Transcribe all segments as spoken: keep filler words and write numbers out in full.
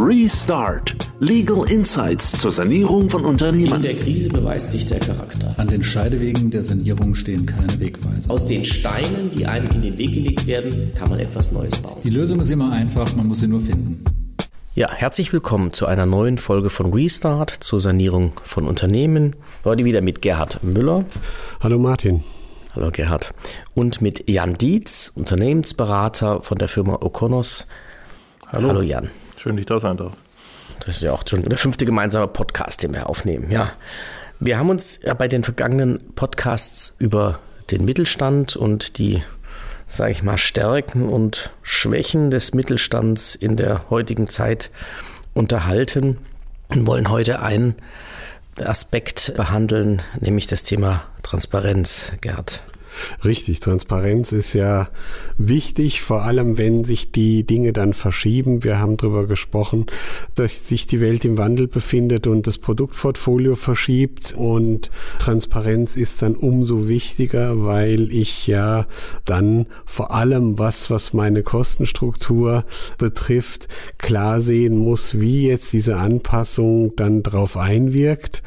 Restart. Legal Insights zur Sanierung von Unternehmen. In der Krise beweist sich der Charakter. An den Scheidewegen der Sanierung stehen keine Wegweiser. Aus den Steinen, die einem in den Weg gelegt werden, kann man etwas Neues bauen. Die Lösung ist immer einfach, man muss sie nur finden. Ja, herzlich willkommen zu einer neuen Folge von Restart zur Sanierung von Unternehmen. Heute wieder mit Gerhard Müller. Hallo Martin. Hallo Gerhard. Und mit Jan Dietz, Unternehmensberater von der Firma Okonos. Hallo. Hallo Jan. Schön, dass ich da sein darf. Das ist ja auch schon der fünfte gemeinsame Podcast, den wir aufnehmen. Ja, wir haben uns ja bei den vergangenen Podcasts über den Mittelstand und die, sage ich mal, Stärken und Schwächen des Mittelstands in der heutigen Zeit unterhalten und wollen heute einen Aspekt behandeln, nämlich das Thema Transparenz, Gerd. Richtig, Transparenz ist ja wichtig, vor allem wenn sich die Dinge dann verschieben. Wir haben darüber gesprochen, dass sich die Welt im Wandel befindet und das Produktportfolio verschiebt, und Transparenz ist dann umso wichtiger, weil ich ja dann vor allem was, was meine Kostenstruktur betrifft, klar sehen muss, wie jetzt diese Anpassung dann drauf einwirkt,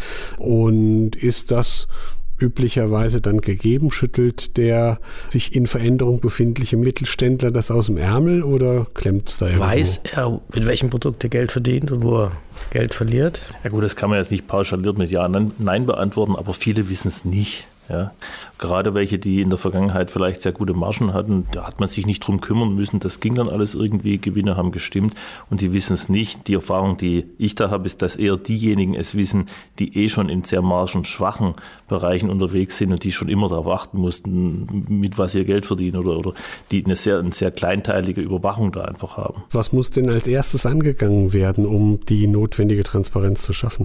und ist das üblicherweise dann gegeben? Schüttelt der sich in Veränderung befindliche Mittelständler das aus dem Ärmel oder klemmt es da irgendwo? Weiß er, mit welchem Produkt er Geld verdient und wo er Geld verliert? Ja gut, das kann man jetzt nicht pauschaliert mit Ja und Nein beantworten, aber viele wissen es nicht. Ja, gerade welche, die in der Vergangenheit vielleicht sehr gute Margen hatten, da hat man sich nicht drum kümmern müssen. Das ging dann alles irgendwie, Gewinne haben gestimmt und die wissen es nicht. Die Erfahrung, die ich da habe, ist, dass eher diejenigen es wissen, die eh schon in sehr margenschwachen Bereichen unterwegs sind und die schon immer darauf achten mussten, mit was ihr Geld verdienen, oder, oder die eine sehr, eine sehr kleinteilige Überwachung da einfach haben. Was muss denn als erstes angegangen werden, um die notwendige Transparenz zu schaffen?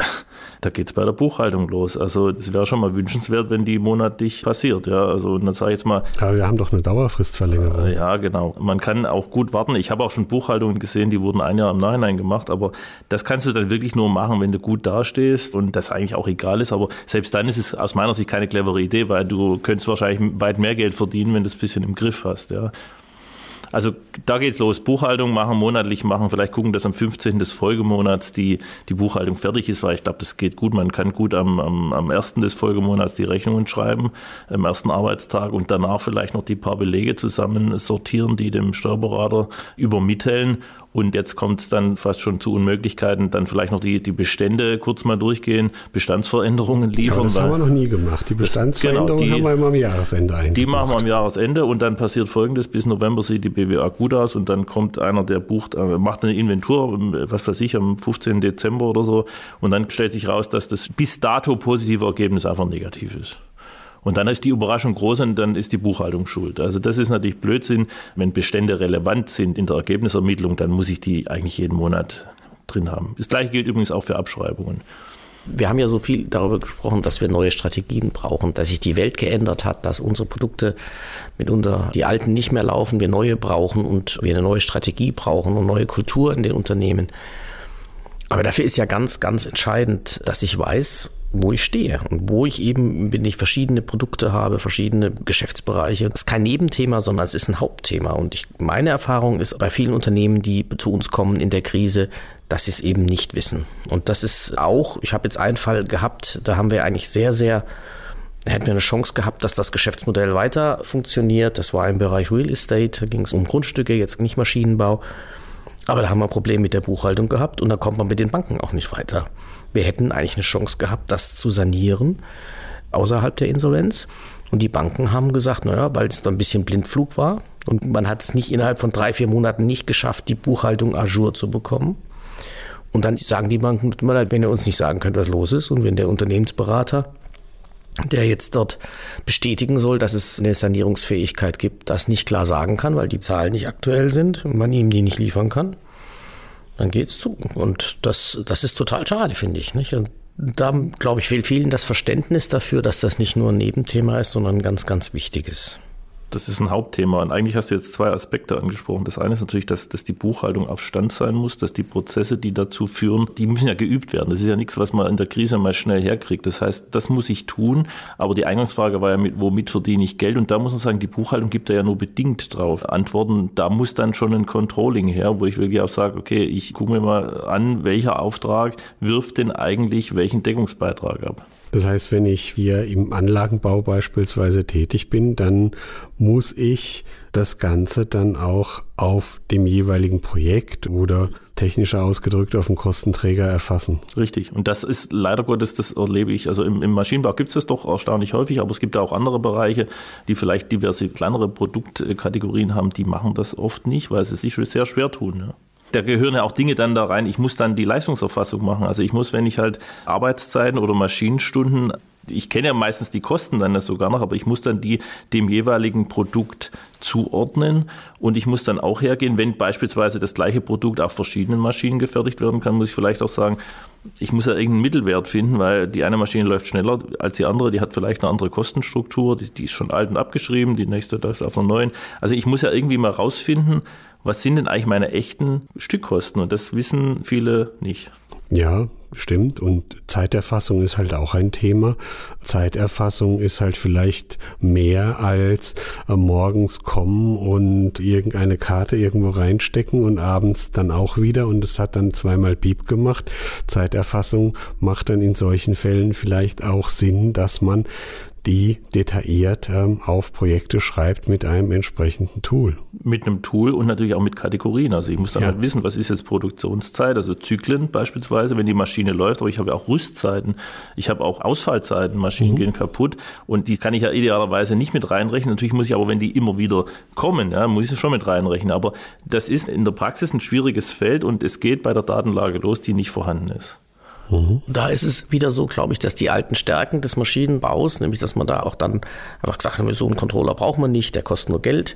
Da geht es bei der Buchhaltung los. Also es wäre schon mal wünschenswert, wenn die monatlich passiert. Ja, also und dann sage ich jetzt mal. Aber wir haben doch eine Dauerfristverlängerung. Äh, ja, genau. Man kann auch gut warten. Ich habe auch schon Buchhaltungen gesehen, die wurden ein Jahr im Nachhinein gemacht. Aber das kannst du dann wirklich nur machen, wenn du gut dastehst und das eigentlich auch egal ist. Aber selbst dann ist es aus meiner Sicht keine clevere Idee, weil du könntest wahrscheinlich weit mehr Geld verdienen, wenn du es ein bisschen im Griff hast. Ja. Also da geht's los. Buchhaltung machen, monatlich machen, vielleicht gucken, dass am fünfzehnten des Folgemonats die, die Buchhaltung fertig ist, weil ich glaube, das geht gut. Man kann gut am, am, am ersten des Folgemonats die Rechnungen schreiben, am ersten Arbeitstag, und danach vielleicht noch die paar Belege zusammen sortieren, die dem Steuerberater übermitteln. Und jetzt kommt es dann fast schon zu Unmöglichkeiten, dann vielleicht noch die, die Bestände kurz mal durchgehen, Bestandsveränderungen liefern. Aber das haben wir noch nie gemacht. Die Bestandsveränderungen das, genau, die, haben wir immer am Jahresende eingebracht. Die machen wir am Jahresende, und dann passiert Folgendes: Bis November sieht die B W A gut aus, und dann kommt einer, der bucht, macht eine Inventur, was weiß ich, am fünfzehnten Dezember oder so, und dann stellt sich raus, dass das bis dato positive Ergebnis einfach negativ ist. Und dann ist die Überraschung groß und dann ist die Buchhaltung schuld. Also das ist natürlich Blödsinn. Wenn Bestände relevant sind in der Ergebnisermittlung, dann muss ich die eigentlich jeden Monat drin haben. Das Gleiche gilt übrigens auch für Abschreibungen. Wir haben ja so viel darüber gesprochen, dass wir neue Strategien brauchen, dass sich die Welt geändert hat, dass unsere Produkte mitunter die alten nicht mehr laufen, wir neue brauchen und wir eine neue Strategie brauchen und neue Kultur in den Unternehmen. Aber dafür ist ja ganz, ganz entscheidend, dass ich weiß, wo ich stehe und wo ich eben, wenn ich verschiedene Produkte habe, verschiedene Geschäftsbereiche. Das ist kein Nebenthema, sondern es ist ein Hauptthema. Und ich, meine Erfahrung ist bei vielen Unternehmen, die zu uns kommen in der Krise, dass sie es eben nicht wissen. Und das ist auch, ich habe jetzt einen Fall gehabt, da haben wir eigentlich sehr, sehr, da hätten wir eine Chance gehabt, dass das Geschäftsmodell weiter funktioniert. Das war im Bereich Real Estate, da ging es um Grundstücke, jetzt nicht Maschinenbau. Aber da haben wir ein Problem mit der Buchhaltung gehabt und da kommt man mit den Banken auch nicht weiter. Wir hätten eigentlich eine Chance gehabt, das zu sanieren außerhalb der Insolvenz. Und die Banken haben gesagt, naja, weil es noch ein bisschen Blindflug war und man hat es nicht innerhalb von drei, vier Monaten nicht geschafft, die Buchhaltung à jour zu bekommen. Und dann sagen die Banken, wenn ihr uns nicht sagen könnt, was los ist, und wenn der Unternehmensberater, der jetzt dort bestätigen soll, dass es eine Sanierungsfähigkeit gibt, das nicht klar sagen kann, weil die Zahlen nicht aktuell sind und man ihm die nicht liefern kann, dann geht's zu. Und das, das ist total schade, finde ich. Nicht? Und da, glaube ich, fehlt vielen das Verständnis dafür, dass das nicht nur ein Nebenthema ist, sondern ein ganz, ganz wichtiges. Das ist ein Hauptthema und eigentlich hast du jetzt zwei Aspekte angesprochen. Das eine ist natürlich, dass, dass die Buchhaltung auf Stand sein muss, dass die Prozesse, die dazu führen, die müssen ja geübt werden. Das ist ja nichts, was man in der Krise mal schnell herkriegt. Das heißt, das muss ich tun, aber die Eingangsfrage war ja, mit, womit verdiene ich Geld? Und da muss man sagen, die Buchhaltung gibt da ja nur bedingt drauf Antworten. Da muss dann schon ein Controlling her, wo ich wirklich auch sage, okay, ich gucke mir mal an, welcher Auftrag wirft denn eigentlich welchen Deckungsbeitrag ab. Das heißt, wenn ich hier im Anlagenbau beispielsweise tätig bin, dann muss ich das Ganze dann auch auf dem jeweiligen Projekt oder technischer ausgedrückt auf dem Kostenträger erfassen. Richtig. Und das ist leider Gottes, das erlebe ich, also im, im Maschinenbau gibt es das doch erstaunlich häufig, aber es gibt auch andere Bereiche, die vielleicht diverse kleinere Produktkategorien haben, die machen das oft nicht, weil sie sich sehr schwer tun. Ja. Da gehören ja auch Dinge dann da rein. Ich muss dann die Leistungserfassung machen. Also ich muss, wenn ich halt Arbeitszeiten oder Maschinenstunden, ich kenne ja meistens die Kosten dann sogar noch, aber ich muss dann die dem jeweiligen Produkt zuordnen und ich muss dann auch hergehen, wenn beispielsweise das gleiche Produkt auf verschiedenen Maschinen gefertigt werden kann, muss ich vielleicht auch sagen, ich muss ja irgendeinen Mittelwert finden, weil die eine Maschine läuft schneller als die andere, die hat vielleicht eine andere Kostenstruktur, die, die ist schon alt und abgeschrieben, die nächste läuft auf einer neuen. Also ich muss ja irgendwie mal rausfinden, was sind denn eigentlich meine echten Stückkosten? Und das wissen viele nicht. Ja, stimmt. Und Zeiterfassung ist halt auch ein Thema. Zeiterfassung ist halt vielleicht mehr als äh, morgens kommen und irgendeine Karte irgendwo reinstecken und abends dann auch wieder und es hat dann zweimal Piep gemacht. Zeiterfassung macht dann in solchen Fällen vielleicht auch Sinn, dass man die detailliert ähm, auf Projekte schreibt mit einem entsprechenden Tool. Mit einem Tool und natürlich auch mit Kategorien. Also ich muss dann ja. halt wissen, was ist jetzt Produktionszeit, also Zyklen beispielsweise, wenn die Maschine läuft, aber ich habe ja auch Rüstzeiten, ich habe auch Ausfallzeiten, Maschinen mhm. gehen kaputt und die kann ich ja idealerweise nicht mit reinrechnen. Natürlich muss ich aber, wenn die immer wieder kommen, ja, muss ich es schon mit reinrechnen. Aber das ist in der Praxis ein schwieriges Feld und es geht bei der Datenlage los, die nicht vorhanden ist. Da ist es wieder so, glaube ich, dass die alten Stärken des Maschinenbaus, nämlich dass man da auch dann einfach gesagt hat, so einen Controller braucht man nicht, der kostet nur Geld.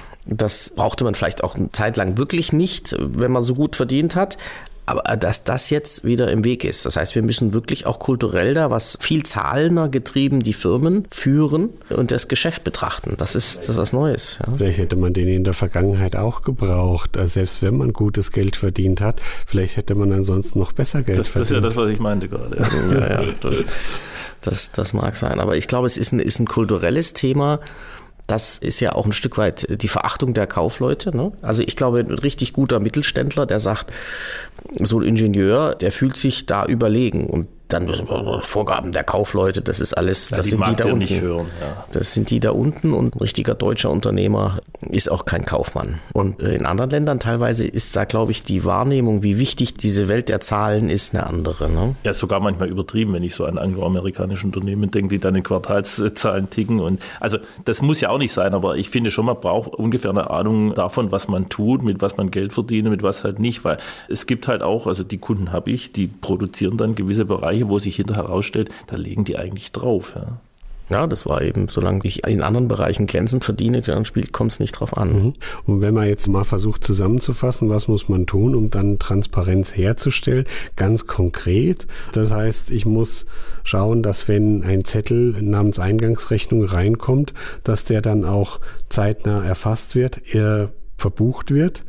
Das brauchte man vielleicht auch eine Zeit lang wirklich nicht, wenn man so gut verdient hat. Aber dass das jetzt wieder im Weg ist. Das heißt, wir müssen wirklich auch kulturell da was viel zahlender getrieben die Firmen führen und das Geschäft betrachten. Das ist, das ist was Neues. Ja. Vielleicht hätte man den in der Vergangenheit auch gebraucht. Also selbst wenn man gutes Geld verdient hat, vielleicht hätte man ansonsten noch besser Geld das, verdient. Das ist ja das, was ich meinte gerade. Ja, ja, ja das, das, das mag sein. Aber ich glaube, es ist ein, ist ein kulturelles Thema. Das ist ja auch ein Stück weit die Verachtung der Kaufleute. Ne? Also ich glaube, ein richtig guter Mittelständler, der sagt, so ein Ingenieur, der fühlt sich da überlegen und dann Vorgaben der Kaufleute, das ist alles, ja, das die sind die da unten. Nicht hören, ja. Das sind die da unten und ein richtiger deutscher Unternehmer ist auch kein Kaufmann. Und in anderen Ländern teilweise ist da, glaube ich, die Wahrnehmung, wie wichtig diese Welt der Zahlen ist, eine andere. Ne? Ja, sogar manchmal übertrieben, wenn ich so an angloamerikanische Unternehmen denke, die dann in Quartalszahlen ticken. Und also das muss ja auch nicht sein, aber ich finde schon, man braucht ungefähr eine Ahnung davon, was man tut, mit was man Geld verdient, mit was halt nicht. Weil es gibt halt auch, also die Kunden habe ich, die produzieren dann gewisse Bereiche, wo sich hinterher herausstellt, da legen die eigentlich drauf. Ja. Ja, das war eben, solange ich in anderen Bereichen glänzend verdiene, dann kommt es nicht drauf an. Mhm. Und wenn man jetzt mal versucht zusammenzufassen, was muss man tun, um dann Transparenz herzustellen, ganz konkret. Das heißt, ich muss schauen, dass wenn ein Zettel namens Eingangsrechnung reinkommt, dass der dann auch zeitnah erfasst wird, er verbucht wird.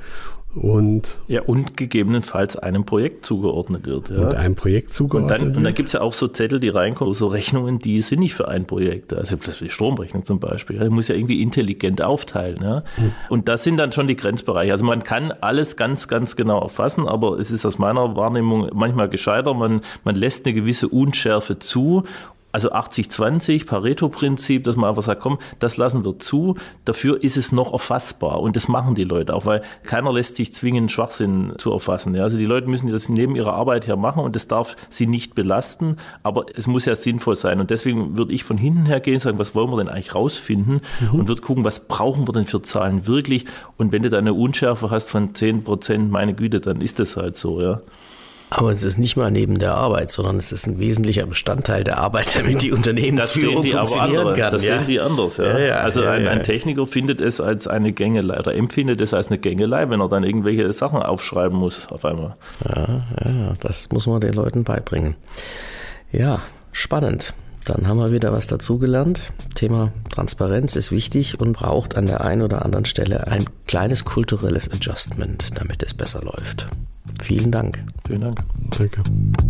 Und, ja, und gegebenenfalls einem Projekt zugeordnet wird. Ja. Und einem Projekt zugeordnet und dann, wird. Und dann gibt es ja auch so Zettel, die reinkommen, so Rechnungen, die sind nicht für ein Projekt. Also das ist die Stromrechnung zum Beispiel. Ja. Die muss ja irgendwie intelligent aufteilen. Ja. Hm. Und das sind dann schon die Grenzbereiche. Also man kann alles ganz, ganz genau erfassen, aber es ist aus meiner Wahrnehmung manchmal gescheiter. Man, man lässt eine gewisse Unschärfe zu. Also achtzig zwanzig, Pareto-Prinzip, dass man einfach sagt, komm, das lassen wir zu. Dafür ist es noch erfassbar. Und das machen die Leute auch, weil keiner lässt sich zwingen, Schwachsinn zu erfassen. Ja, also die Leute müssen das neben ihrer Arbeit her machen und das darf sie nicht belasten. Aber es muss ja sinnvoll sein. Und deswegen würde ich von hinten her gehen und sagen, was wollen wir denn eigentlich rausfinden? Mhm. Und würde gucken, was brauchen wir denn für Zahlen wirklich? Und wenn du da eine Unschärfe hast von zehn Prozent, meine Güte, dann ist das halt so, ja. Aber es ist nicht mal neben der Arbeit, sondern es ist ein wesentlicher Bestandteil der Arbeit, damit die Unternehmensführung das funktionieren andere, kann. Das ja. sehen die anders. Ja. Ja, ja, also ja, ein, ein Techniker findet es als eine Gängelei oder empfindet es als eine Gängelei, wenn er dann irgendwelche Sachen aufschreiben muss auf einmal. Ja, ja, das muss man den Leuten beibringen. Ja, spannend. Dann haben wir wieder was dazugelernt. Thema Transparenz ist wichtig und braucht an der einen oder anderen Stelle ein kleines kulturelles Adjustment, damit es besser läuft. Vielen Dank. Vielen Dank. Danke.